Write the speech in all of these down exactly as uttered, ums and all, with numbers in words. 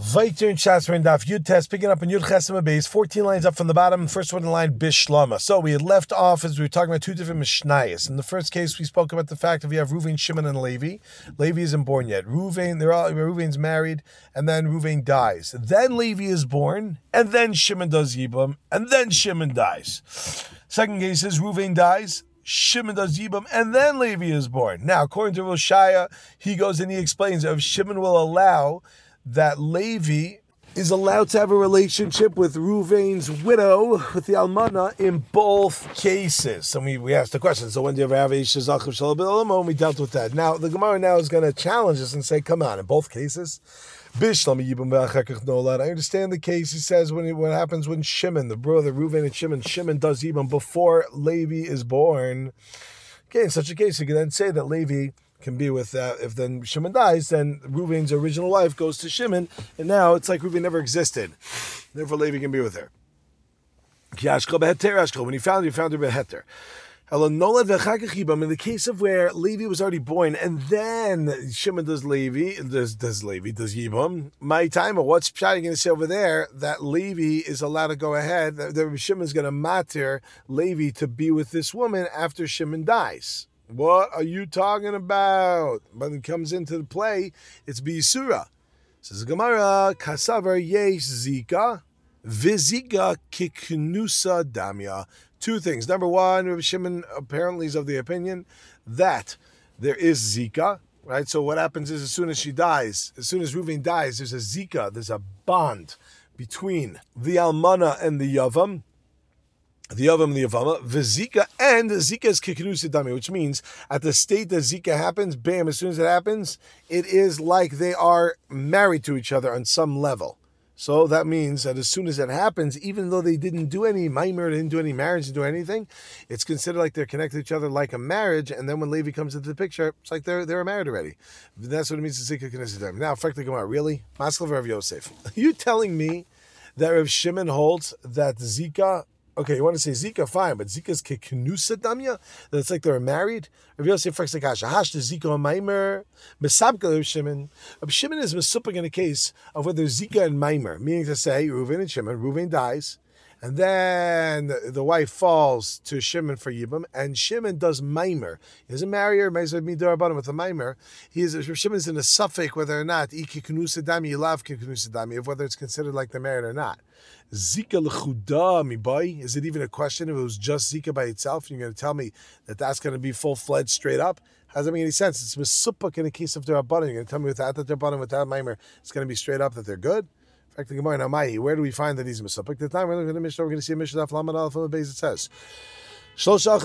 Vayter and Shasper and Daf Yud Test, picking up in Yud Chesem base, fourteen lines up from the bottom. First one in line, Bishlama. So we had left off as we were talking about two different Mishnayos. In the first case, we spoke about the fact that we have Reuven, Shimon, and Levi. Levi isn't born yet. Reuven, they're all Reuven's married, and then Reuven dies. Then Levi is born, and then Shimon does Yibam, and then Shimon dies. Second case is Reuven dies, Shimon does Yibam, and then Levi is born. Now, according to Roshaya, he goes and he explains that if Shimon will allow that Levi is allowed to have a relationship with Reuven's widow, with the Almana, in both cases. So we, we asked the question, so when do you ever have a Shazach of Shalom B'Olam? We dealt with that. Now, the Gemara now is going to challenge us and say, come on, in both cases, Bishlam Yibam V'achakach Nolad. I understand the case, he says, when what happens when Shimon, the brother Reuven and Shimon, Shimon does Yibam before Levi is born. Okay, in such a case, you can then say that Levi can be with, uh, if then Shimon dies, then Reuven's original wife goes to Shimon, and now it's like Reuven never existed. Therefore, Levi can be with her. When he found her, he found her beheter. In the case of where Levi was already born, and then Shimon does Levi, does, does Levi, does Yibam, my time, or what's Pshat going to say over there, that Levi is allowed to go ahead, that, that Shimon is going to matter Levi to be with this woman after Shimon dies. What are you talking about? When it comes into the play, it's B'Yisura. Says Gemara, Kasavar yesh zika, vizika kiknusa damya. Two things. Number one, Rabbi Shimon apparently is of the opinion that there is zika, right? So what happens is as soon as she dies, as soon as Reuven dies, there's a zika, there's a bond between the almana and the yavam. The Yavam, the Yavama, Vizika, and Zika is Kiknusidami, which means at the state that Zika happens, bam, as soon as it happens, it is like they are married to each other on some level. So that means that as soon as it happens, even though they didn't do any maimer, didn't do any marriage, didn't do anything, it's considered like they're connected to each other like a marriage, and then when Levi comes into the picture, it's like they're they're married already. That's what it means to Zika Kiknusidami. Now, frankly, come on, really? Maskal Rav Yosef. Are you telling me that Rav Shimon holds that Zika... Okay, you want to say Zika, fine, but Zika's keknusa damya? That it's like they're married? Rav Yosef fraks like Hasha. Hash the Zika and Maimer. Mesabka Rav Shimon. Rav Shimon is mesupik in a case of whether Zika and Maimer, meaning to say, Reuven and Shimon, Reuven dies, and then the, the wife falls to Shimon for Yibam, and Shimon does Maimer. He doesn't marry her, Maizer Midar Bottom with a Maimer. He is, Shimon is in a suffix whether or not, Ikiknusa dami, Yilav kiknusa dami, of whether it's considered like they're married or not. Zika l'chuda mi boy. Is it even a question if it was just Zika by itself? You're going to tell me that that's going to be full-fledged straight up? How does that make any sense? It's mesupuk in the case of their abundant. You're going to tell me without that they're abundant, without Maimer, it's going to be straight up that they're good? In fact, the Gemara now, Mai, where do we find that he's mesupuk? The time we're looking at the Mishnah, we're going to see a Mishnah of Lamed Aleph on the base. It says, Shalosh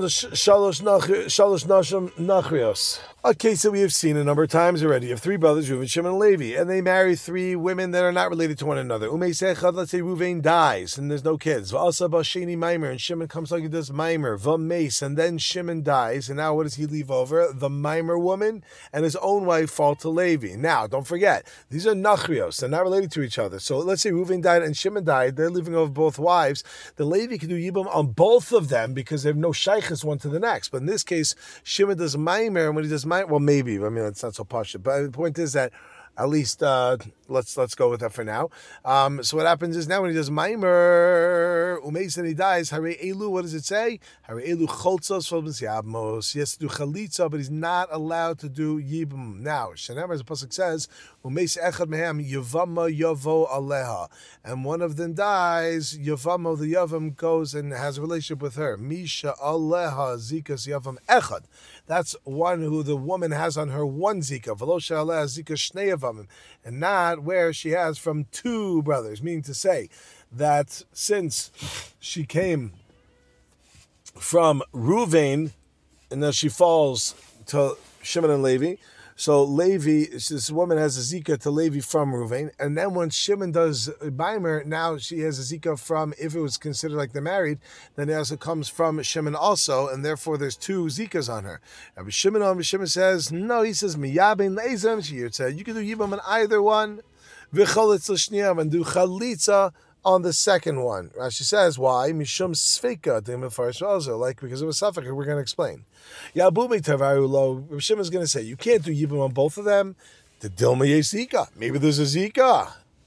Nashim Nachrios. A case that we have seen a number of times already. You have three brothers, Reuven, Shimon, and Levi, and they marry three women that are not related to one another. Umei Sechad, let's say Reuven dies, and there's no kids. V'asa Basheni Maimer, and Shimon comes like he does Maimer. V'meis, and then Shimon dies, and now what does he leave over? The Maimer woman and his own wife fall to Levi. Now, don't forget, these are Nachrios. They're not related to each other. So let's say Reuven died and Shimon died. They're leaving over both wives. The Levi can do Yibam on both of them because they have no shaykhs one to the next. But in this case, Shimon does Maimer, and when he does Maimer, well, maybe. I mean, it's not so posh. But the point is that at least uh, let's let's go with that for now. Um, so what happens is now when he does Maimer, Umeis, and he dies, Hare Elu, what does it say? Hare Elu Choltzos Fobins Yabmos. He has to do Chalitza, but he's not allowed to do Yibam. Now, Shanemar, as the Pasuk says, Umeis Echad Mehem, Yavama Yavo Aleha. And one of them dies, Yavamo, the Yavam, goes and has a relationship with her. Misha Aleha Zikas Yavam Echad. That's one who the woman has on her one Zika. Velosha Aleha Zika Shnei Yavamim. And not where she has from two brothers. Meaning to say that since she came from Reuven, and then she falls to Shimon and Levi, so Levi, this woman has a Zika to Levi from Reuven, and then when Shimon does Maimer, now she has a Zika from, if it was considered like they're married, then it also comes from Shimon also, and therefore there's two Zikas on her. Rabbi Shimon, Rabbi Shimon says, no, he says, Miyabin Leizem, she said, you can do Yibam on either one, V'cholitza Shniyam, and do Chalitza on the second one. Rashi says, why? Mishum Sfeika, like because of a suffix, we're going to explain. Yabumi Tavarulo, Rishim is going to say, you can't do Yibam on both of them. The Dilma Zika. Maybe there's a Zika.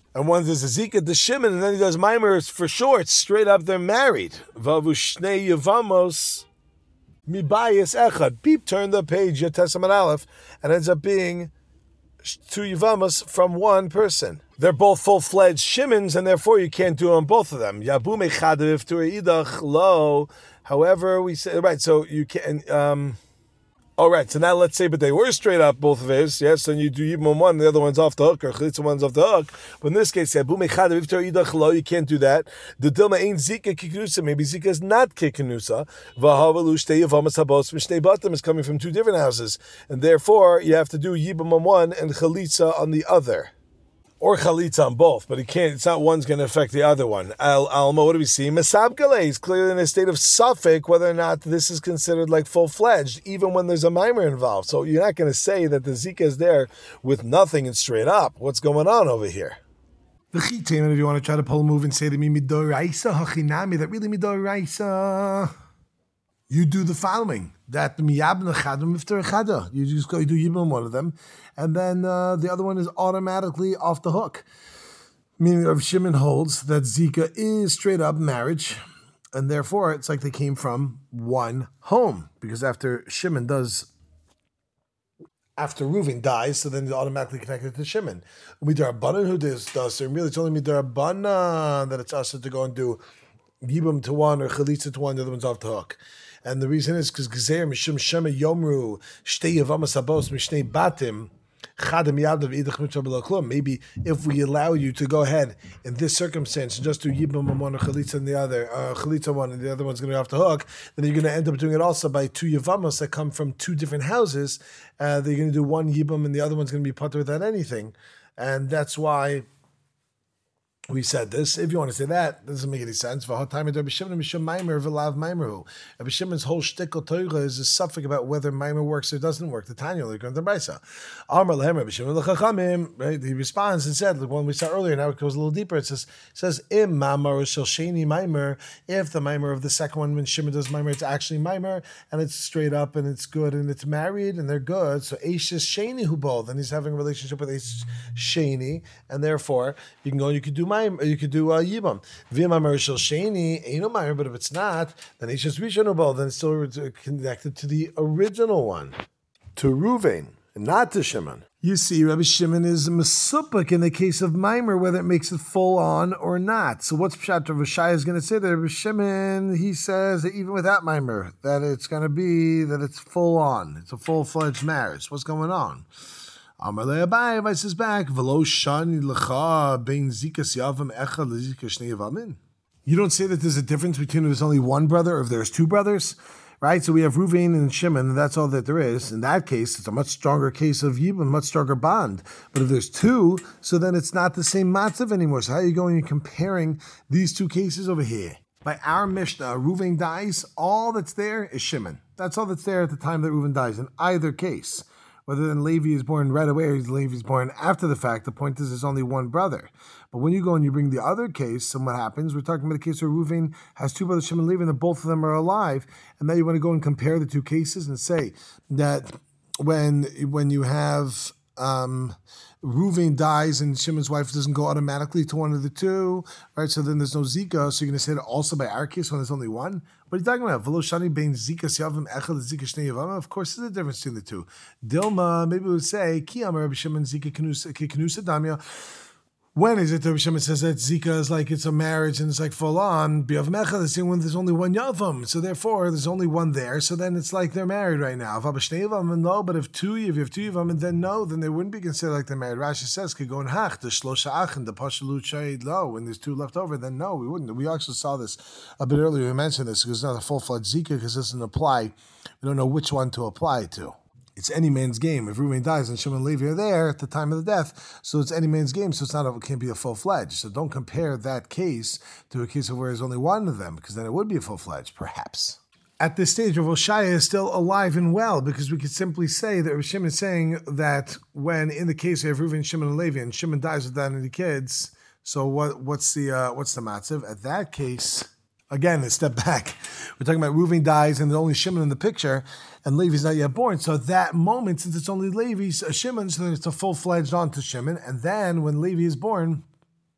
And one does a Zika to Shimon, and then he does Maimer for short. Straight up, they're married. Vavu Shnei Yevamos Mibayis Echad. Beep, turn the page, Testament Aleph, and ends up being two Yevamos from one person. They're both full-fledged Shimons, and therefore you can't do on both of them. Yabum Echad V'Iftur Idach Lo. However, we say, right, so you can... Um, All right, so now let's say, but they were straight up, both of his, yes, and you do Yibum one, the other one's off the hook, or Chalitza one's off the hook. But in this case, you can't do that. The Dilma ain't Zika Kikunusa, maybe Zika is not Kikunusa. Is coming from two different houses, and therefore you have to do Yibum on one and Chalitza on the other. Or chalitza on both, but it can't. It's not one's going to affect the other one. Al Alma, what do we see? Mesabgale is clearly in a state of suffix whether or not this is considered like full fledged, even when there's a mimer involved. So you're not going to say that the zika is there with nothing and straight up. What's going on over here? The chitim, if you want to try to pull a move and say to me midoraisa hachinami, that really midoraisa. You do the following: that the miyabna chadam iftar chada. You just go, you do yibam one of them, and then uh, the other one is automatically off the hook. Meaning, Rav Shimon holds that zika is straight up marriage, and therefore it's like they came from one home. Because after Shimon does, after Reuven dies, so then it's automatically connected to Shimon. Midarabbanan who does does so really it's only midarabbanan that it's us to go and do yibam to one or chalitza to one. The other one's off the hook. And the reason is because Gezer Mishum Shema Yomru Shtei Yavamas Abos Mishnei Batim Chadam Yadav Idach Mitzvah Klum. Maybe if we allow you to go ahead in this circumstance, just do Yibam on one or Chalitza on the other, uh, Chalitza one and the other one's going to be off the hook, then you're going to end up doing it also by two Yavamas that come from two different houses. Uh, they're going to do one Yibam and the other one's going to be put without anything. And that's why we said this. If you want to say that, that doesn't make any sense. Rabbi Shimon's whole shtickle Torah is a suffix about whether Maimer works or doesn't work. The Tanya, like on the Brisa. Right? He responds and said, like when we saw earlier, now it goes a little deeper. It says, it says Im Mamar Shel Sheni Maimer. If the Maimer of the second one, when Shimon does Maimer, it's actually Maimer, and it's straight up and it's good and it's married and they're good. So Eishes Sheni who both, and he's having a relationship with Eishes Sheni, and therefore you can go, you could do Maimer. You could do uh, Yibam. V'yamar shel sheni, ain't no Maimer, but if it's not, then it's just Rishonable, then it's still connected to the original one, to Reuven, and not to Shimon. You see, Rabbi Shimon is mesupik in the case of Maimer, whether it makes it full on or not. So what's Pshat? Rav Shai is going to say that Rabbi Shimon, he says that even without Maimer, that it's going to be, that it's full on. It's a full-fledged marriage. What's going on? Amalei Abai vices back. V'lo shani lecha bein zikas yavam echad lezikas shnei yavamin. You don't say that there's a difference between if there's only one brother or if there's two brothers, right? So we have Reuven and Shimon, and that's all that there is. In that case, it's a much stronger case of yibum, much stronger bond. But if there's two, so then it's not the same matzav anymore. So how are you going and comparing these two cases over here? By our Mishnah, Reuven dies, all that's there is Shimon. That's all that's there at the time that Reuven dies, in either case. Whether then Levi is born right away or Levi is born after the fact, the point is there's only one brother. But when you go and you bring the other case, and what happens, we're talking about the case where Reuven has two brothers, Shimon and Levi, and both of them are alive, and now you want to go and compare the two cases and say that when when you have um, Reuven dies and Shimon's wife doesn't go automatically to one of the two, right? So then there's no Zika, so you're going to say that also by our case when there's only one? What are you talking about? V'lo shani bein zikas yavim echad zika shnei yavim. Of course, there's a difference between the two. Dilma, maybe we would say ki amar Rabbi Shimon zika kenusa damya. When is it that Rabbi Shimon says that zika is like it's a marriage and it's like full on? Biyav mechad is saying when there's only one yavam, so therefore there's only one there. So then it's like they're married right now. If Abba shnei yavam, no, but if two, if you have two yavam, and then no, then they wouldn't be considered like they're married. Rashi says could go in hach the shlosha achin the pashalut shayid lo. When there's two left over, then no, we wouldn't. We actually saw this a bit earlier. We mentioned this because it's not a full fledged zika because it doesn't apply. We don't know which one to apply to. It's any man's game. If Reuven dies and Shimon and Levi are there at the time of the death, so it's any man's game. So it's not. A, it can't be a full fledged. So don't compare that case to a case of where there's only one of them, because then it would be a full fledged, perhaps. At this stage, Rav Oshaya is still alive and well, because we could simply say that Rav Shimon is saying that when in the case of Reuven, Shimon, and Levi, and Shimon dies without any kids, so what? What's the uh, what's the matzav? At that case. Again, let's step back. We're talking about Reuven dies and there's only Shimon in the picture, and Levi's not yet born. So at that moment, since it's only Levi's, uh, Shimon, so then it's a full-fledged on to Shimon. And then when Levi is born,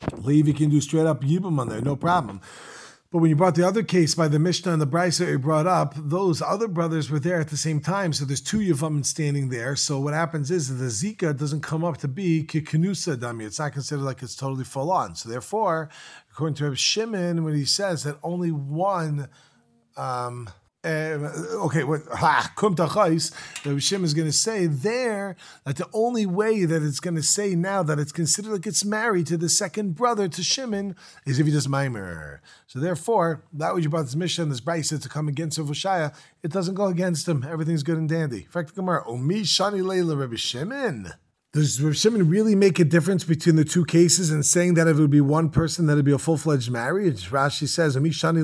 Levi can do straight up Yibam on there, no problem. But when you brought the other case by the Mishnah and the Brisa you brought up, those other brothers were there at the same time, so there's two Yavamim standing there. So what happens is that the Zika doesn't come up to be Kikanusa Dami. It's not considered like it's totally full on. So therefore, according to Reb Shimon, when he says that only one um, Uh, okay, what Kum Tachais, Rabbi Shimon is going to say there that the only way that it's going to say now that it's considered like it's married to the second brother to Shimon is if he does Maimer. So therefore, that was you brought this mission, this Brisa to come against Rav Hoshaya. It doesn't go against him. Everything's good and dandy. In fact, Gemara, Omi Shani Leila Rabbi Shimon. Does Rav Shimon really make a difference between the two cases and saying that if it would be one person, that it would be a full-fledged marriage? Rashi says,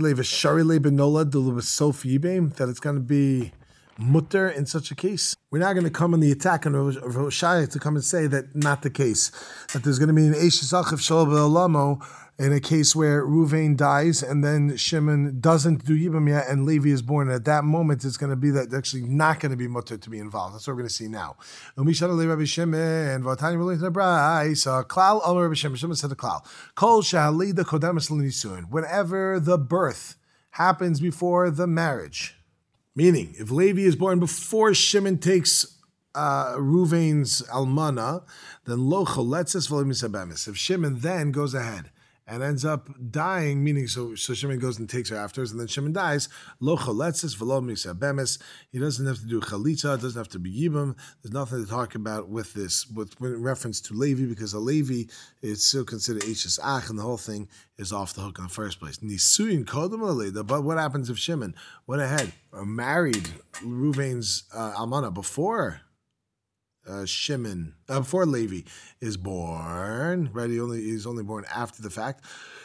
that it's going to be mutter in such a case. We're not going to come in the attack on Rav Hoshaya to come and say that not the case. That there's going to be an Eish Zachiv Shol B'Olamo in a case where Ruvain dies and then Shimon doesn't do Yibam yet and Levi is born. At that moment, it's going to be that actually not going to be mutter to be involved. That's what we're going to see now. Rabbi Shimon, Vatani related to Brisa, Klal Al Rabbi Shimon. Shimon said to Klal, Kol Shahalida Kodemis L'Nisuin. Whenever the birth happens before the marriage, meaning if Levi is born before Shimon takes uh, Ruvain's almana, then lo choletzes v'lo misabemis. If Shimon then goes ahead and ends up dying, meaning so so Shimon goes and takes her afterwards, and then Shimon dies, lo chaletzes v'lo misabemis. He doesn't have to do chalitza, it doesn't have to be yibam. There's nothing to talk about with this, with, with reference to Levi, because a Levi is still considered Eishes Ach, and the whole thing is off the hook in the first place. Nisuin kodem l'leida. But what happens if Shimon went ahead or married Ruvain's uh, almana before Uh, Shimon, uh, before Levi is born, right? He only he's only born after the fact.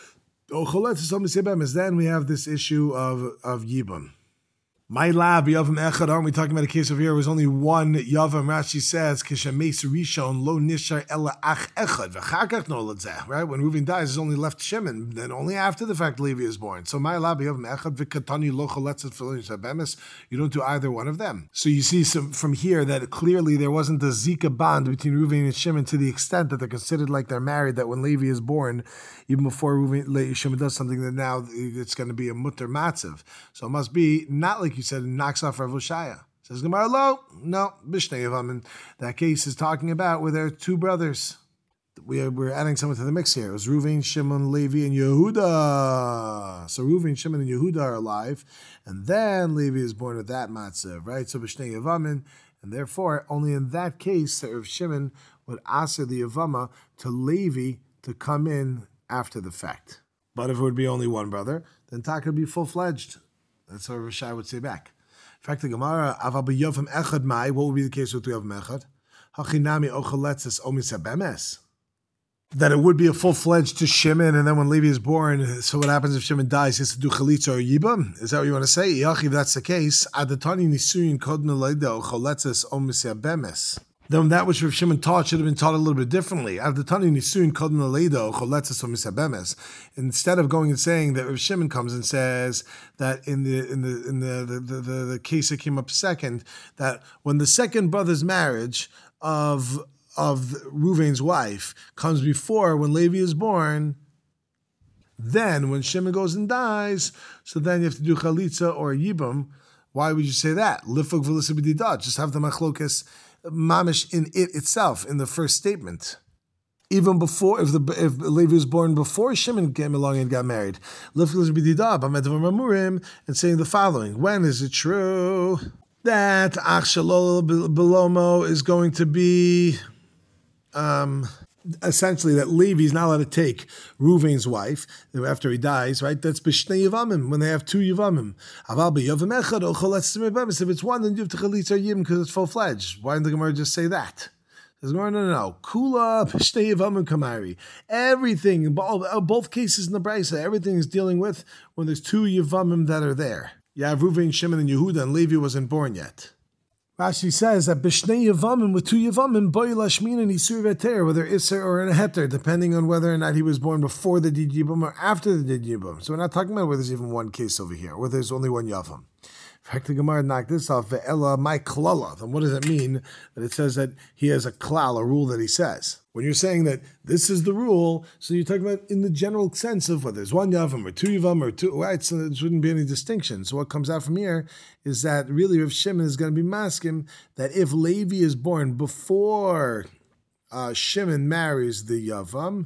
Then we have this issue of of Yibam. My lab Yavam Echad. Aren't we talking about a case over here? It was only one Yavam. Rashi says Kishameis Rishon Lo Nishar Ela Ach Echad V'Chakach Noladzeh. Right, when Reuven dies, it's only left Shimon. Then only after the fact Levi is born. So my lab Yavam Echad V'Katani Lo Choletzet Filin Shabemis. You don't do either one of them. So you see some from here that clearly there wasn't a Zika bond between Reuven and Shimon to the extent that they're considered like they're married. That when Levi is born, even before Reuven, Shimon does something, that now it's going to be a mutter matzav. So it must be not like you said, knocks off Rav Hoshaya. Says Gemara, lo, no, Bishnei Yavamim. That case is talking about where there are two brothers. We are, we're adding someone to the mix here. It was Reuven, Shimon, Levi, and Yehuda. So Reuven, Shimon, and Yehuda are alive, and then Levi is born with that matzah, right? So Bishnei Yavamim, and therefore only in that case that Rav Shimon would ask the Yavama to Levi to come in after the fact. But if it would be only one brother, then Taka would be full-fledged. That's what Rashai would say back. In fact, the Gemara, Aval b'Yavim Echad Mai, what would be the case with Yavim Echad? Hachinami ochaletzes omisabemes. That it would be a full-fledged to Shimon, and then when Levi is born, so what happens if Shimon dies? He has to do chalitza or yibam? Is that what you want to say? Yachi, if that's the case, adatani nisuyin kodna leida ochaletzes omisabemes. Then that which Rav Shimon taught should have been taught a little bit differently. Instead of going and saying that Rav Shimon comes and says that in the in the in the the, the, the, the case that came up second, that when the second brother's marriage of of Reuven's wife comes before when Levi is born, then when Shimon goes and dies, so then you have to do chalitza or yibam. Why would you say that? Lifuk v'lisabididad. Just have the machlokas mamish in it itself, in the first statement. Even before, if the if Levi was born before Shimon came along and got married, and saying the following: when is it true that Ach Shalol Belomo is going to be um, essentially that Levi is not allowed to take Reuven's wife after he dies, right? That's Bishnei Yavamim, when they have two Yavamim. Aval b'Yavim Echad ochol etzim. If it's one, then you have to chalitza yibam because it's full-fledged. Why didn't the Gemara just say that? Says Gemara, no, no, no. Kula Bishnei Yavamim Kamari. Everything, both cases in the Brisa, everything is dealing with when there's two Yavamim that are there. You have Reuven, Shimon, and Yehuda, and Levi wasn't born yet. Rashi says that Bishnei Yavamim, with two Yavamim, Boy Lashmin and Isur Veter, whether Isser or in a Heter, depending on whether or not he was born before the Did Yibam or after the Did Yibam. So we're not talking about where there's even one case over here, where there's only one Yavam. In fact, the Gemara knocked this off. Ve'ela my klala. Then what does it mean that it says that he has a klal, a rule that he says? When you're saying that this is the rule, so you're talking about in the general sense of whether it's one yavam or two yavam or two, right? So there shouldn't be any distinction. So what comes out from here is that really Rav Shimon is going to be maskim that if Levi is born before uh, Shimon marries the yavam,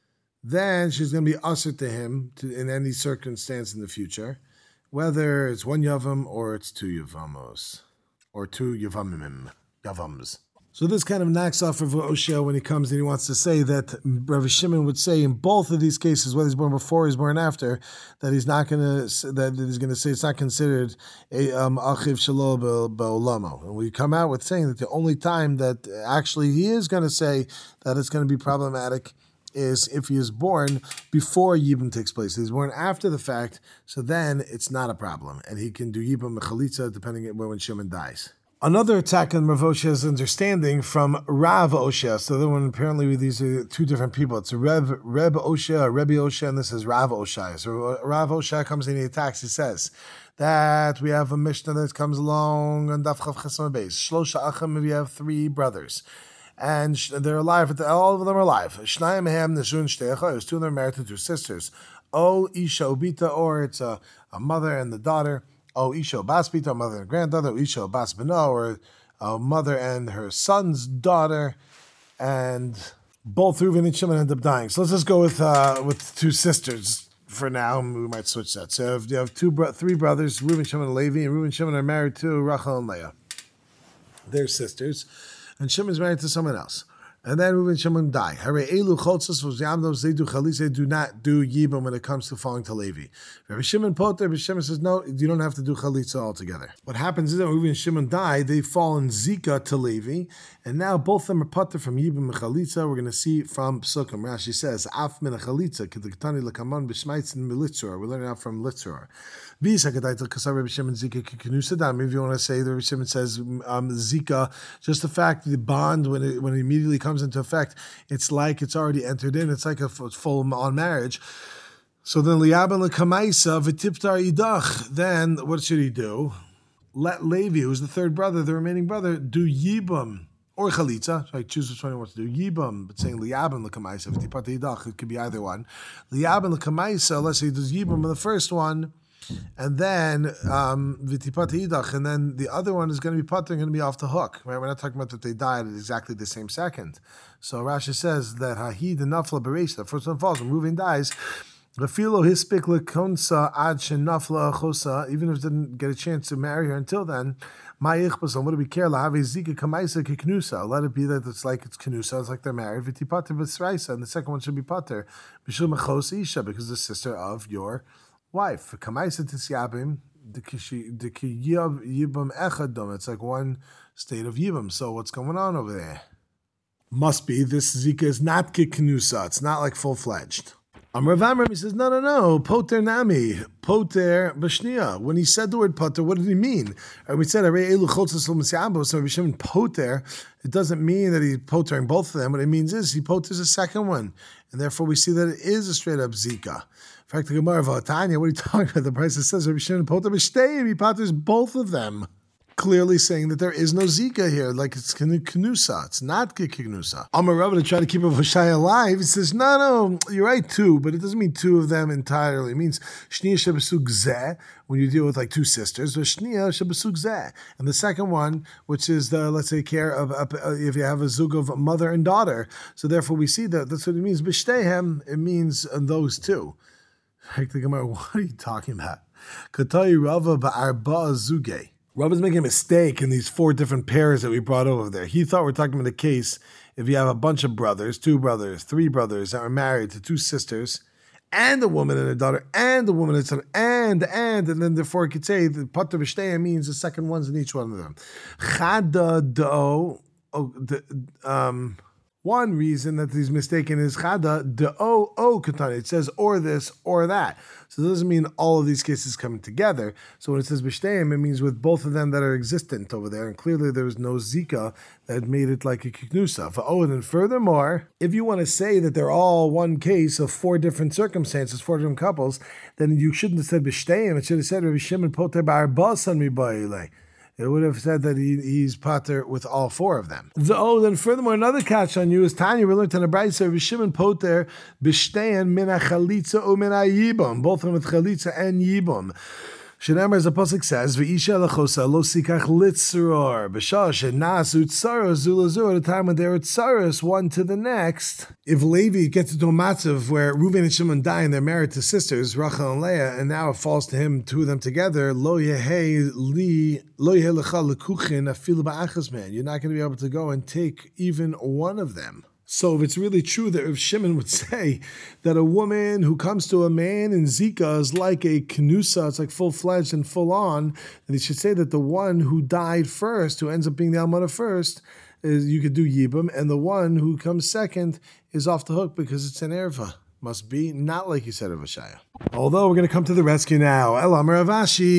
then she's going to be usher to him to, in any circumstance in the future, whether it's one yavam or it's two yavamos or two yavamim, yavams. So this kind of knocks off of Oshia when he comes and he wants to say that Rav Shimon would say in both of these cases, whether he's born before or he's born after, that he's not going to that he's going to say it's not considered a um, achiv shelo be'olamo. And we come out with saying that the only time that actually he is going to say that it's going to be problematic is if he is born before Yibum takes place. If he's born after the fact, so then it's not a problem, and he can do Yibum mechalitza depending on when Shimon dies. Another attack on Rav Oshia's understanding from Rav Oshia. So the one apparently these are two different people. It's a Reb Reb Oshia, Rebbe Oshia, and this is Rav Oshia. So Rav Oshia comes in, he attacks. He says that we have a Mishnah that comes along on Daf Chav Chesam Beis. Shlosha Achim, we have three brothers, and they're alive. All of them are alive. Shnayim mehem neshun shteicha. It was two of them married to two sisters. O Isha Obita, or it's a, a mother and the daughter. O Isha Bas Bita, mother and granddaughter. O Isha Bas Beno, or a mother and her son's daughter. And both Reuven and Shimon end up dying. So let's just go with uh, with two sisters for now. We might switch that. So if you have two, bro- three brothers, Reuven, Shimon, and Levi, and Reuven and Shimon are married to Rachel and Leah. They're sisters. And Shimon's married to someone else. And then Reuven and Shimon die. Hare elu chotzos v'yamdos, they do chalitza, do not do yibum when it comes to falling to Levi. Rabbi Shimon poter, Rabbi Shimon says, no, you don't have to do chalitza altogether. What happens is that when Reuven and Shimon die, they fall in zika to Levi, and now both of them are poter from yibum and chalitza. We're going to see from Psukim. Rashi says, af min chalitza, k'diktani l'kaman b'shmaitzin militzur. We're learning out from litzur. If you want to say the Rabbi Shimon says um, zika, just the fact the bond when it when it immediately comes into effect, it's like it's already entered in. It's like a full on marriage. So then liyaban lekamaisa v'tiptar idach. Then what should he do? Let Levi, who's the third brother, the remaining brother, do yibam or chalitza. So I choose which one he wants to do. Yibam, but saying liyaban lekamaisa v'tiptar idach. It could be either one. Liyaban lekamaisa. Let's say he does yibam on the first one. And then um, v'tipat hidach, and then the other one is going to be pater, going to be off the hook. Right? We're not talking about that they died at exactly the same second. So Rashi says that hahid and nafla bereish, the first one falls when Reuven dies. Lefilo hispik lekonsa ad shenafla chosa, even if he didn't get a chance to marry her until then. Ma'ich what do we care? Lahave zika kamaisa kiknusa. Let it be that it's like it's knusa, it's like they're married. V'tipater v'sraisa, and the second one should be pater b'shul mechos isha, because the sister of your wife. Kamaisa tisyabim the yibam echadom. It's like one state of yibam. So what's going on over there? Must be this zika is not kiknusa. It's not like full fledged. Amar Vamram, he says, no, no, no. Poter nami, poter b'shnia. When he said the word poter, what did he mean? And we said arei elu chotzos l'misyabo. So Rabbi Shimon poter, it doesn't mean that he's potering both of them. What it means is he poters the second one, and therefore we see that it is a straight up zika. In fact, the Gemara of Tanya, what are you talking about? The price says Rabbi Shimon poter b'shtei, he poters both of them, clearly saying that there is no zika here, like it's knusa. It's not kiknusa. Amar Rabba, to try to keep Hoshai alive, he says, no, no, you're right, two, but it doesn't mean two of them entirely. It means shniya shebesug zeh, when you deal with like two sisters, or shniya shebesug zeh. And the second one, which is the, let's say, care of, uh, if you have a zug of mother and daughter. So therefore we see that, that's what it means. B'shteihem, it means uh, those two. Like the Gemara, what are you talking about? Katai Rava ba'arba zuge. Rabbi's making a mistake in these four different pairs that we brought over there. He thought we we're talking about the case if you have a bunch of brothers, two brothers, three brothers that are married to two sisters, and a woman and a daughter, and a woman and a son, and, and, and then therefore you could say the pater b'shteya means the second ones in each one of them. Chada do, oh, the, um, One reason that he's mistaken is chada de o o katani. It says or this or that. So it doesn't mean all of these cases coming together. So when it says b'shteim, it means with both of them that are existent over there. And clearly there was no zika that made it like a kiknusa. Oh, and then furthermore, if you want to say that they're all one case of four different circumstances, four different couples, then you shouldn't have said b'shteim. It should have said Rabbi Shimon poter bar basan mibayilei. It would have said that he, he's pater with all four of them. The, oh, then furthermore, another catch on you is Tanya. We learned in a brayso Rabbi Shimon poter b'shtein min chalitza u min yibum, both of them with chalitza and yibum. Shenamar, as the pasuk says, "V'isha lechosa lo sikach litzror b'shah shenas utzaros zulazur." At a time when they're tzaros one to the next, if Levi gets into a matzav where Reuven and Shimon die and they're married to sisters Rachel and Leah, and now it falls to him, two of them together, lo yehei li lo yehei lecha lekuchin afilu ba'achas man. You're not going to be able to go and take even one of them. So if it's really true that if Shimon would say that a woman who comes to a man in Zika is like a knusa, it's like full-fledged and full-on, then he should say that the one who died first, who ends up being the almana first, is you could do yibum, and the one who comes second is off the hook because it's an erva. Must be not like you said of Ashaya. Although we're going to come to the rescue now. If one of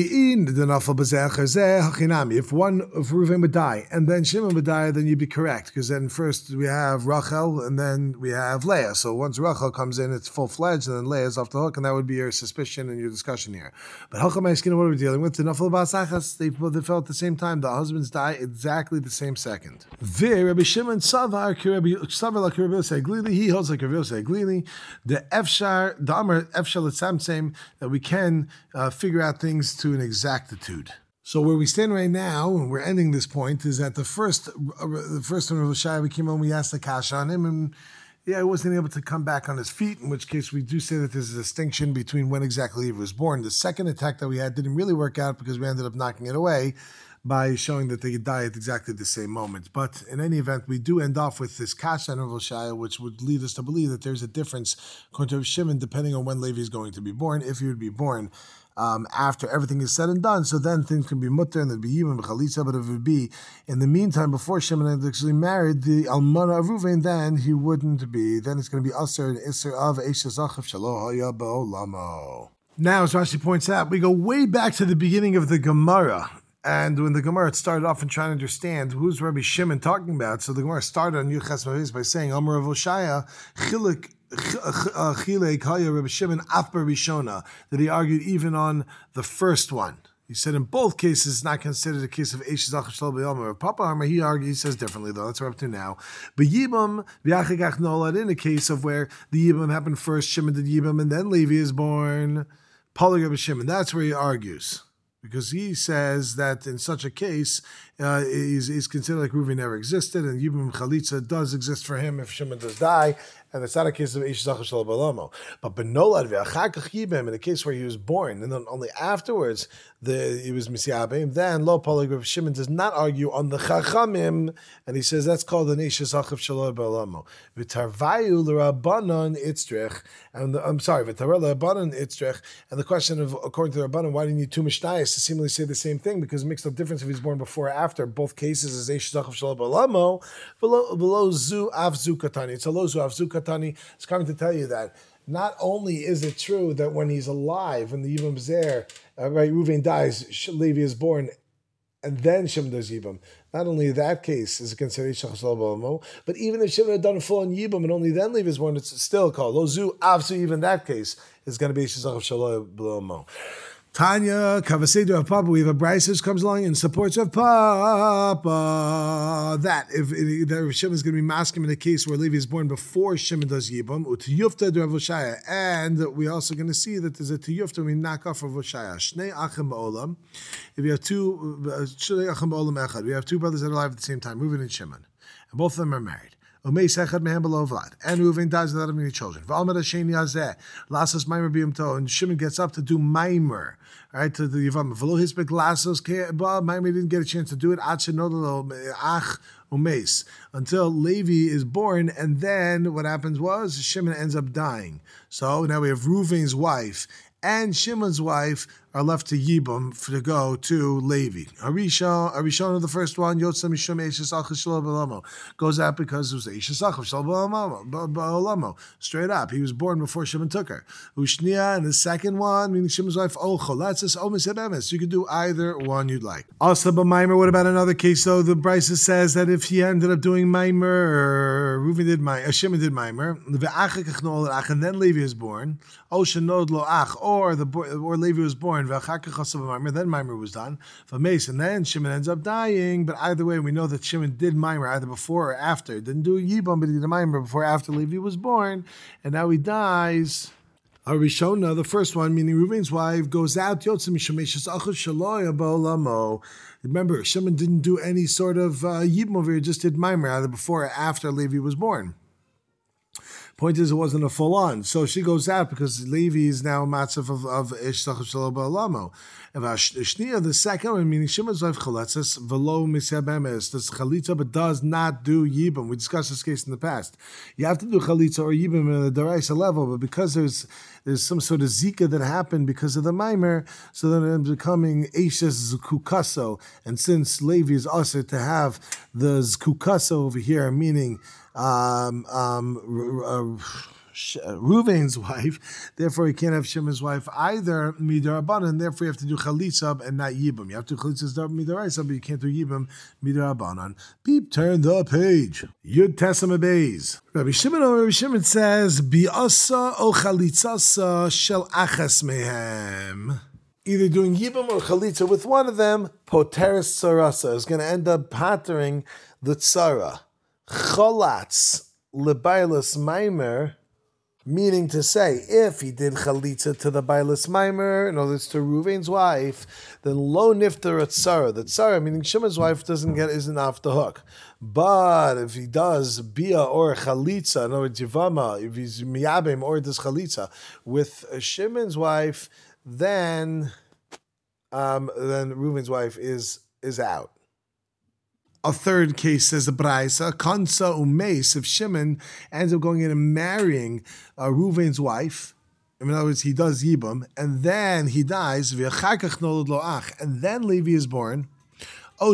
if Reuven would die and then Shimon would die, then you'd be correct, because then first we have Rachel and then we have Leah. So once Rachel comes in, it's full fledged, and then Leah is off the hook, and that would be your suspicion and your discussion here. But what are we dealing with? The Nafal Basachas, they they fell at the same time. The husbands die exactly the same second. Rabbi Shimon Savar Savar like Rabbi Yosei Glili. He holds like Rabbi Yosei Glili. The Efshar, the Amar Efshar L'Tzamtzem, that we can uh, figure out things to an exactitude. So where we stand right now, and we're ending this point, is that the first, uh, the first one of Shai, we came on, we asked the kasha on him, and yeah, he wasn't able to come back on his feet, in which case we do say that there's a distinction between when exactly he was born. The second attack that we had didn't really work out because we ended up knocking it away by showing that they could die at exactly the same moment. But in any event, we do end off with this kasha and Roshaya, which would lead us to believe that there's a difference according to Shimon, depending on when Levi is going to be born, if he would be born um, after everything is said and done. So then things can be mutter and there'd be yibum b'chalitza, but if it would be in the meantime, before Shimon had actually married the almana of Reuven, then he wouldn't be. Then it's going to be aser and iser of eisha zachav shaloh haya ba'olamo. Now, as Rashi points out, we go way back to the beginning of the Gemara. And when the Gemara started off and trying to understand who's Rabbi Shimon talking about, so the Gemara started on Yuchas Mavis by saying, Amar of Oshaya, Chilek Chilek Haya Rabbi Shimon Afbar Rishona, that he argued even on the first one. He said in both cases it's not considered a case of Eish Zachar Shal B'Yom. Papa Amar, he argued, he says differently though. That's what we're up to now. But Yibam V'Yachikach Nolad, in a case of where the Yibam happened first, Shimon did Yibam, and then Levi is born. Pali Rabbi Shimon. That's where he argues. Because he says that in such a case, uh, he's, he's considered like Reuven never existed, and Yibum Chalitza does exist for him if Shimon does die, and it's not a case of Eish Zachar Shel Balamo. But Benolad Ve'achakach Yibim, in the case where he was born, and then only afterwards the, he was Misyabim, then Lo Polygraph Shimon does not argue on the Chachamim, and he says that's called an Eish Zachar Shel Balamo. V'tarvayu l'Rabbanon Itzrich, and the, I'm sorry, V'tarvayu l'Rabbanon Itzrich, and the question of, according to the Rabbanon, why do you need two Mishnayos to seemingly say the same thing? Because it makes no difference if he's born before or after. Both cases is Eish Zachar Shel Balamo, below Zu Av Zu Katani. It's a Lo Zu Av Zu Katani. It's coming to tell you that not only is it true that when he's alive, when the Yibam is there, uh, right, Reuven dies, Levi is born, and then Shimon does Yibam. Not only that case is it considered Eish Zachar Shel Balamo, but even if Shimon had done a full on Yibam and only then Levi is born, it's still called Lo Zu Av Zu. Even that case is going to be Eish Zachar Shel Balamo. Tanya, Kavasedu of Papa, we have a Bryce comes along and supports of Papa. That if, if, if Shimon is going to be masking in a case where Levi is born before Shimon does Yibam, Utiyufta du Avoshaya, and we're also going to see that there's a Tiyufta we knock off of Avoshaya. Shnei Achim Ba'olam. If you have two, Shnei Achim Ba'olam Echad, we have two brothers that are alive at the same time, Reuven and Shimon, and both of them are married. And Reuven dies without having any children. And Shimon gets up to do Maimer, right? To the Yavam. Maimer didn't get a chance to do it until Levi is born, and then what happens was Shimon ends up dying. So now we have Reuven's wife and Shimon's wife are left to Yibam to go to Levi. Arishon, Arishon, the first one, Yotza Mishum Eishes Achas Shelo B'Olamo, goes out because it was Eishes Achas Shelo B'Olamo. Straight up, he was born before Shimon took her. Ushnia, and the second one, meaning Shimon's wife, Olcho. That's this Omis Ebemes. You could do either one you'd like. Also, but Maimer, what about another case though? The Brisa says that if he ended up doing Maimer, Reuven did Maimer, Shimon did Maimer, and then Levi is born. Oshanod Lo Ach, or the or Levi was born. Then Maimer was done. And then Shimon ends up dying. But either way, we know that Shimon did Maimer either before or after. He didn't do Yibam, but he did Maimer before or after Levi was born. And now he dies. Arishona, the first one, meaning Reuven's wife, goes out. Remember, Shimon didn't do any sort of uh, Yibam over here, just did Maimer either before or after Levi was born. Point is, it wasn't a full on. So she goes out because Levi is now a matzav of of Ish Tachas Shelo B'Olamo. And Shnia, the second one, meaning Shimon's wife Chaletzes v'lo misebemes, does chalitza but does not do Yibam. We discussed this case in the past. You have to do chalitza or Yibam at the deraisa level, but because there's there's some sort of zika that happened because of the Maimer, so then it ends up becoming Eishes Zkukaso. And since Levi is also to have the Zkukaso over here, meaning Um, um, uh, Reuven's wife, therefore he can't have Shimon's wife either, Midar Abanan, therefore you have to do Chalitza and not Yibam. You have to do Chalitza Midaraisa, but you can't do Yibam Midar Abanan. Peep, turn the page. Yud Tesam Abeis. Rabbi Shimon, Rabbi Shimon says, Bi'asa o Chalitzasa shel achas mehem. Either doing Yibam or Chalitza with one of them, Poteres Sarasa is going to end up pattering the Tzara. Cholatz lebailus maimer, meaning to say, if he did chalitza to the bailus maimer, in other words, to Reuven's wife, then lo nifter at tzara. The tzara, meaning Shimon's wife, doesn't get isn't off the hook. But if he does bia or chalitza, in other words, yivama, if he's miyabim or does chalitza with Shimon's wife, then um, then Reuven's wife is is out. A third case, says the Braisa, Kansa Umeis, if Shimon ends up going in and marrying uh, Reuven's wife, in other words, he does Yibam, and then he dies, and then Levi is born, or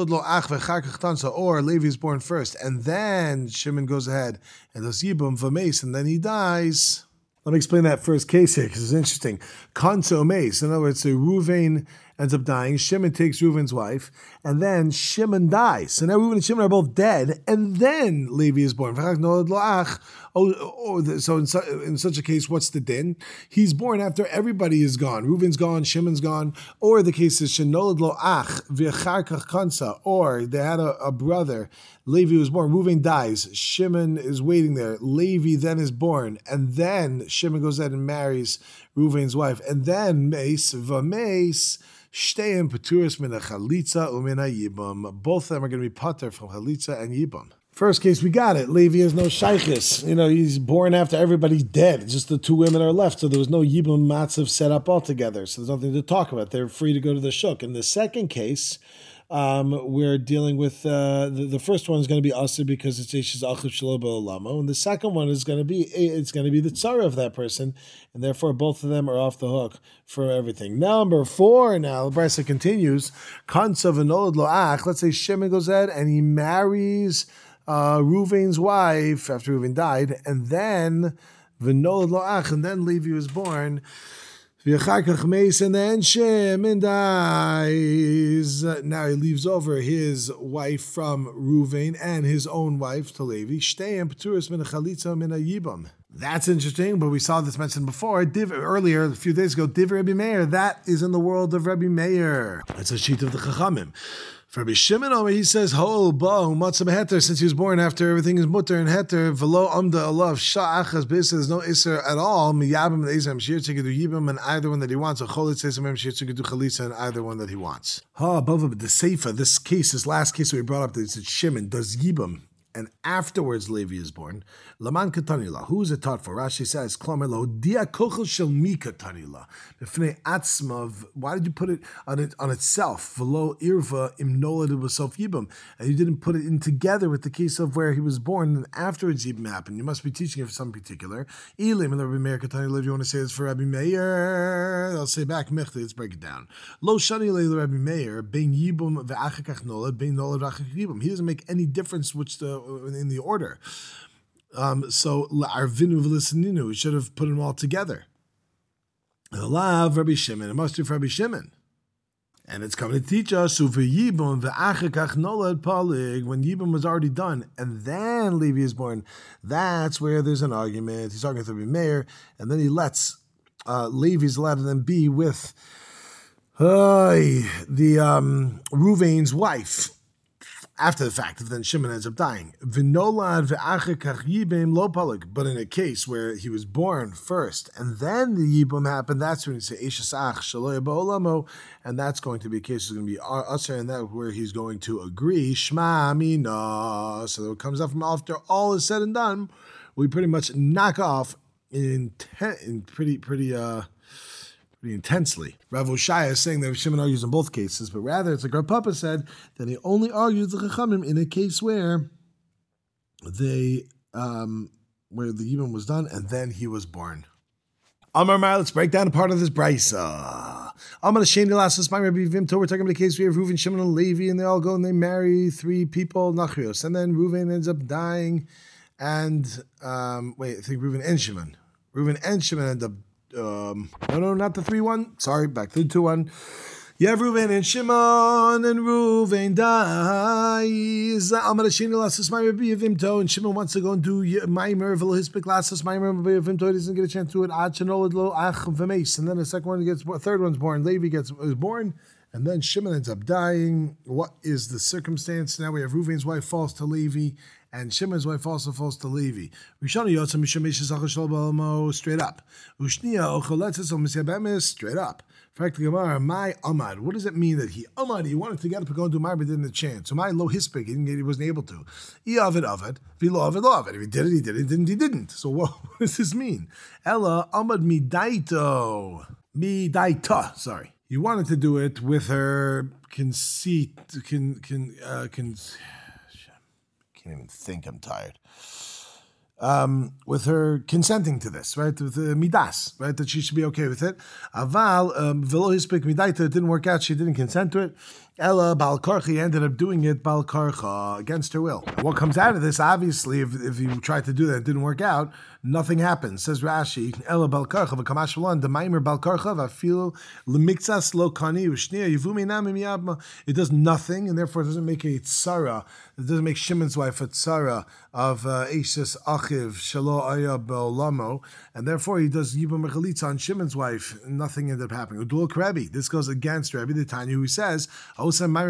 Levi is born first, and then Shimon goes ahead and does Yibam, Vameis, and then he dies. Let me explain that first case here, because it's interesting. Kansa Umeis, in other words, so Reuven ends up dying. Shimon takes Reuven's wife, and then Shimon dies. So now Reuven and Shimon are both dead, and then Levi is born. So in, su- in such a case, what's the din? He's born after everybody is gone. Reuven's gone, Shimon's gone. Or the case is Shenolad lo ach v'charkach kansa, or they had a, a brother. Levi was born. Reuven dies. Shimon is waiting there. Levi then is born, and then Shimon goes ahead and marries Reuven's wife, and then Meis v'Meis. Shteim Peturis min Chalitza u'min Yibam. Both of them are going to be pater from Chalitza and Yibam. First case, we got it. Levi has no shaykhis. You know, he's born after everybody's dead. Just the two women are left, so there was no Yibam matzav set up altogether. So there's nothing to talk about. They're free to go to the shuk. In the second case, Um, we're dealing with uh, the, the first one is going to be Asr because it's Eishes Achas Shelo B'Olamo, and the second one is going to be it's going to be the tzara of that person, and therefore both of them are off the hook for everything. Number four, now the Brisa continues. Kansa v'nolad lo ach. Let's say Shimon goes ahead and he marries uh, Reuven's wife after Reuven died, and then v'nolad lo ach, and then Levi was born. And then Shimon dies. Now he leaves over his wife from Reuven and his own wife to Levi. That's interesting, but we saw this mentioned before. Div, earlier, a few days ago, Div Rabbi Meir. That is in the world of Rabbi Meir. It's a sheet of the Chachamim. For Rabbi Shimon over, he says, "Ho bo matzah beheter." Since he was born after everything is mutter and heter, v'lo amda alav sha'achas b'isra. There's no isra at all. Miyabim and ezem shir to do yibim and either one that he wants. A cholit says him shir to do chalitza and either one that he wants. Ha above the seifa. This case, this last case that we brought up, that it's Shimon does yibim and afterwards Levi is born. Laman katanila. Who is it taught for? Rashi says, Klomer lo dia kochel shel mi katanila. B'fnei atzmav. Why did you put it on it on itself? V'lo irva im nolad b'sof yibam. And you didn't put it in together with the case of where he was born and afterwards yibam happened. You must be teaching it for some particular. Elim and Rabbi Meir katanila. If you want to say this for Rabbi Meir, I'll say back mechta. Let's break it down. Lo shani le Rabbi Meir bein yibam ve'achakach nolad bein nolad ve'achakach yibam. He doesn't make any difference which the in the order. Um, so Arvinu v'lisaninu, we should have put them all together. Alav Rabbi Shimon, it must be for Rabbi Shimon. And it's coming to teach us, when Yibum was already done, and then Levi is born, that's where there's an argument. He's talking to Rabbi Meir, and then he lets uh, Levi's allowed to then be with uh, the um, Ruvain's wife. After the fact, then Shimon ends up dying. But in a case where he was born first, and then the Yibum happened, that's when you say Eishes Ach Shelo Ba'olamo, and that's going to be a case that's going to be Aser, and that where he's going to agree Shema Mina. So it comes up from after all is said and done, we pretty much knock off in, ten, in pretty pretty uh. intensely. Rav Oshaya is saying that Shimon argues in both cases, but rather it's like Rav Papa said that he only argues the Chachamim in a case where they um, where the Yibum was done and then he was born. Amar Mar, let's break down a part of this brisa. Amar Sheni Lassos my Rabbi Vimto. We're talking about a case where Reuven, Shimon, and Levi, and they all go and they marry three people, Nachrios, and then Reuven ends up dying, and um, wait, I think Reuven and Shimon, Reuven and Shimon end up. Um, no, no, not the three one. Sorry, back to the two one. You have Reuven and Shimon, and Reuven dies. Amar Sheni Lassos my Rabbi Vimto, and Shimon wants to go and do Maimer v'lo hispik Lassos Maimer Rabbi Vimto. He doesn't get a chance to do it. Ad shenolad lo ach v'meis, and then the second one gets, third one's born. Levi gets is born, and then Shimon ends up dying. What is the circumstance? Now we have Reuven's wife falls to Levi, and Shimon's wife also falls to Levi. Straight up. Straight up. Fact Gemara, my Amad. What does it mean that he Amad? He wanted to get up and go and do Ma'aber, didn't have a chance. So my lo hispik, he wasn't able to. He avid avid, v'lo avid lo avid. If he did it, he did it. Didn't he? Didn't. So what, what does this mean? Ella Amad midaito, midaita. Sorry, he wanted to do it with her conceit. Can can uh, can. Can't even think. I'm tired. Um, with her consenting to this, right? With the midas, right? That she should be okay with it. Aval v'lo hispik midaita. It didn't work out. She didn't consent to it. Ella Bal Karcha ended up doing it Bal Karcha against her will. What comes out of this, obviously, if, if you tried to do that, it didn't work out, nothing happens. Says Rashi, Ella Bal Karcha v'kamash v'lan the Maimer Bal Karcha v'afil lemikzas lo kani u'shnia yivumi nami miyabma. It does nothing, and therefore it doesn't make a tzara. It doesn't make Shimon's wife a tzara of Eishes Achiv Shelo Aya Be'olamo, and therefore he does Yibam Mechalitza on Shimon's wife. Nothing ended up happening. Udulok Rebbe. This goes against Rebbe, the Tanya, who says, someone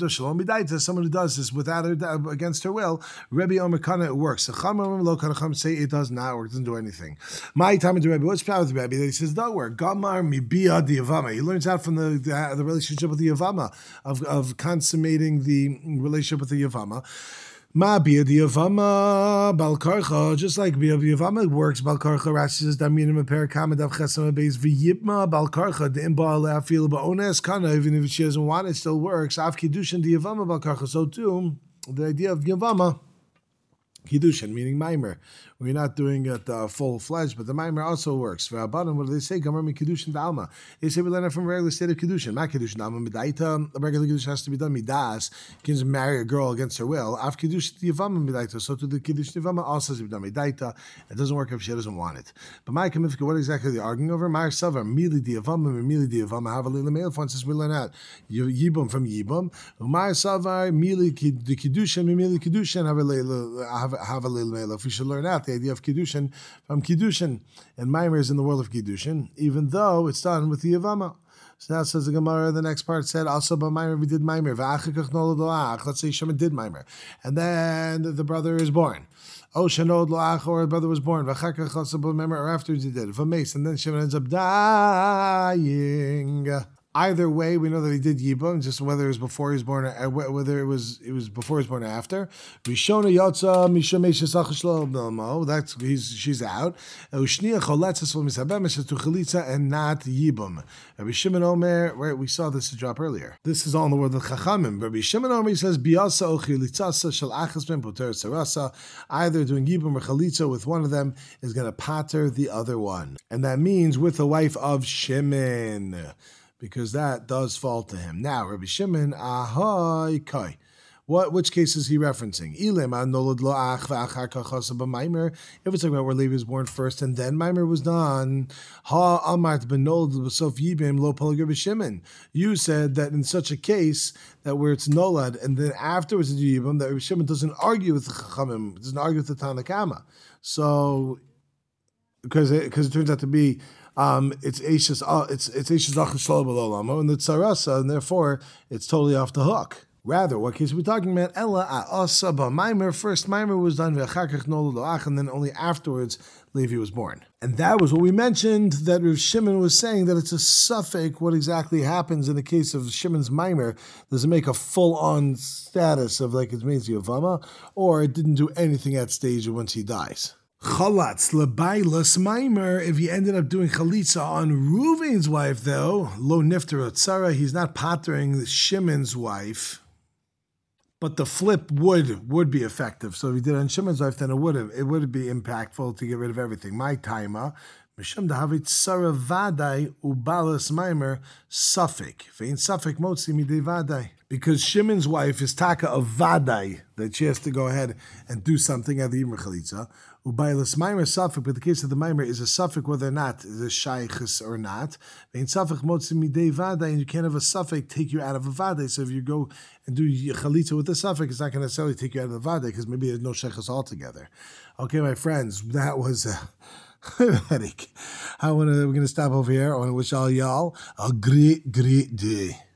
who does this without her, against her will, Rebbe Omer Kana, it works. The Chachamim Lo Kana Chacham say it does not work, it doesn't do anything. My time to Rebbe, what's the problem with Rebbe? He says, don't work. Gamar Mibia the Yavama. He learns out from the, the, the relationship with the Yavama, of, of consummating the relationship with the Yavama. Ma bia the Yavama Bal Karcha, just like bia the Yavama works. Bal Karcha, Rashi says Daminim Aper Kamadav Chesam Beis V'Yibma Bal Karcha the Imba Le'Afil Ba'Ones Kana, even if she doesn't want it, still works. Av Kiddushin the Yavama Bal Karcha. So too, the idea of Yavama Kiddushin, meaning Maimer. We're not doing it uh, full-fledged, but the Maimer also works. For Abanim, what do they say? Gamar mi Kiddushin d'Alma. They say we learn it from a regular state of Kiddushin. Ma Kiddushin d'Alma midaita. A regular Kiddushin has to be done midas. You can marry a girl against her will. Af Kiddushin d'Yavama midaita. So to the Kiddushin d'Yavama also has to be done midaita. It doesn't work if she doesn't want it. But my Kamifka, what exactly are they arguing over? Ma'ar Savar, mili d'Yavama, mili d'Yavama, have a little male phone since we learn out. Yibum from Yibum. Ma'ar Savar, mili the Kiddushin, mili Kiddushin, have a little, have a little male. If we should learn out the idea of Kiddushin from Kiddushin, and Maimer is in the world of Kiddushin, even though it's done with the Yavama. So now it says the Gemara, the next part said, also by Maimer, we did Maimer. Let's say Shimon did Maimer. And then the brother is born. Oh, Shanod Loach, or the brother was born. Or afterwards he did. And then Shimon ends up dying. Either way, we know that he did Yibum, just whether it was before he was born, or whether it was it was before he was born or after. Rishona Yotza Mishamesh Sachashlo Bilmo. That's he's she's out. Ushnia Choletzes Misabemesh to Chalitza and not Yibum. Rabbi Shimon Omer, right? We saw this drop earlier. This is all in the word of Chachamim. Rabbi Shimon Omer says Biasa O Chilitzasa Shel Achas Ben Poter Sarasa. Either doing Yibum or Chalitza with one of them is going to pater the other one, and that means with the wife of Shimon, because that does fall to him. Now, Rabbi Shimon, ahoy kai. What, which case is he referencing? If it's talking about where Levi was born first and then Maimer was done, ha amart benolad b'sof yibim lo polag Rabbi Shimon. You said that in such a case that where it's nolad and then afterwards it's yibim, that Rabbi Shimon doesn't argue with the Chachamim, doesn't argue with the Tanna Kama. So, because it, because it turns out to be Um, it's Eishes, uh, it's it's Eishes Achas Shalom Olamo, and the Tzarasa, and therefore it's totally off the hook. Rather, what case are we talking about? Ella A'asa B'Maimer. First Maimer was done v'achakach nolad lo'ach, and then only afterwards Levi was born. And that was what we mentioned, that Rav Shimon was saying that it's a suffix what exactly happens in the case of Shimon's Maimer. Does it make a full-on status of like it means Yavama, or it didn't do anything at stage once he dies? Chalatz lebailas maimer. If he ended up doing chalitza on Reuven's wife, though, lo nifter tzara, he's not patering Shimon's wife, but the flip would would be effective. So if he did it on Shimon's wife, then it would have it would be impactful to get rid of everything. My taima. Mishum dahavit tzara vadai ubalas maimer suffik. Vein suffik motzi midei vadai. Because Shimon's wife is taka of vadai, that she has to go ahead and do something at the Yimra Chalitza. Ubailas Maimer suffix, but the case of the Maimer is a suffix whether or not it is shaykhis or not. In suffix motzi midei vadai, and you can't have a suffix take you out of a vadai. So if you go and do Chalitza with the suffix, it's not going to necessarily take you out of the vadai because maybe there's no shaykhis altogether. Okay, my friends, that was a headache. I want to. We're going to stop over here. I want to wish all y'all a great, great day.